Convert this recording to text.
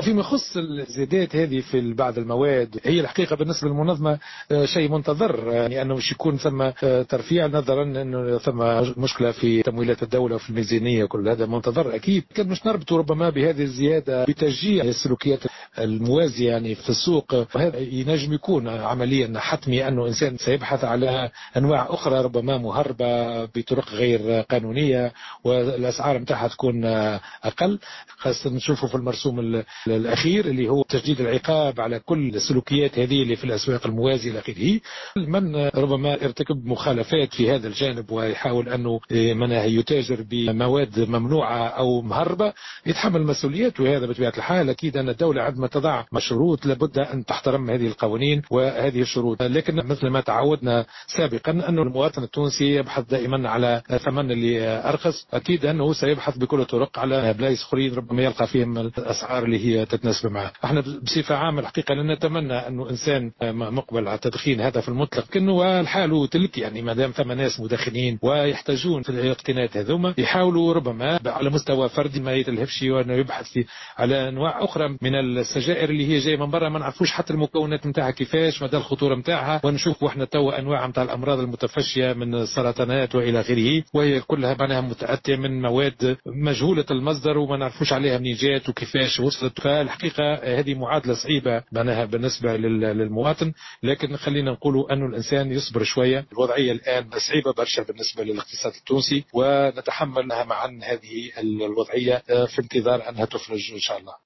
فيما يخص الزيادات هذه في بعض المواد، هي الحقيقة بالنسبة للمنظمة شيء منتظر، يعني أنه مش يكون ثم ترفيع نظرا أنه ثم مشكلة في تمويلات الدولة وفي الميزانية، كل هذا منتظر أكيد. كان مش نربط ربما بهذه الزيادة بتشجيع السلوكيات الموازية يعني في السوق، وهذا ينجم يكون عمليا حتمي أنه إنسان سيبحث على أنواع أخرى ربما مهربة بطرق غير قانونية والأسعار متاعها تكون أقل، خاصة نشوفه في المرسوم الأخير اللي هو تجديد العقاب على كل السلوكيات هذه اللي في الأسواق الموازية إلى آخره. من ربما ارتكب مخالفات في هذا الجانب ويحاول أنه يتاجر بمواد ممنوعة أو مهربة يتحمل مسؤوليته، وهذا بطبيعة الحال أكيد أن الدولة عندما تضع مشروط لابد أن تحترم هذه القوانين وهذه الشروط. لكن مثل ما تعودنا سابقا أن المواطن التونسي يبحث دائما على ثمن اللي أرخص، أكيد أنه سيبحث بكل الطرق على بلايص أخرين ربما يلقى فيهم الأسعار اللي هي تتناسب معه. احنا بصفة عامة الحقيقة لن نتمنى أنه إنسان مقبل على التدخين هذا في المطلق، كأنه الحال تلك يعني ما دام ثم ناس مدخنين ويحتاجون في الاقتناءات هذوما يحاولوا ربما على مستوى فردي ما يتلهفش وأنه يبحث في على أنواع أخرى من السجائر اللي هي جاية من برا ما نعرفوش حتى المكونات نتاعها كيفاش، مدى الخطورة نتاعها، ونشوف احنا توا أنواع نتاع الأمراض المتفشية من السرطانات وإلى آخره، وهي كلها معناها متأتية من مواد مجهولة المصدر وما نعرفوش عليها منين جات وكيفاش وصلت. فالحقيقة هذه معادلة صعيبة معناها بالنسبة للمواطن، لكن خلينا نقولوا أنه الإنسان يصبر شوية. الوضعية الآن صعيبة برشا بالنسبة للاقتصاد التونسي ونتحملها معا هذه الوضعية في انتظار أنها تفرج إن شاء الله.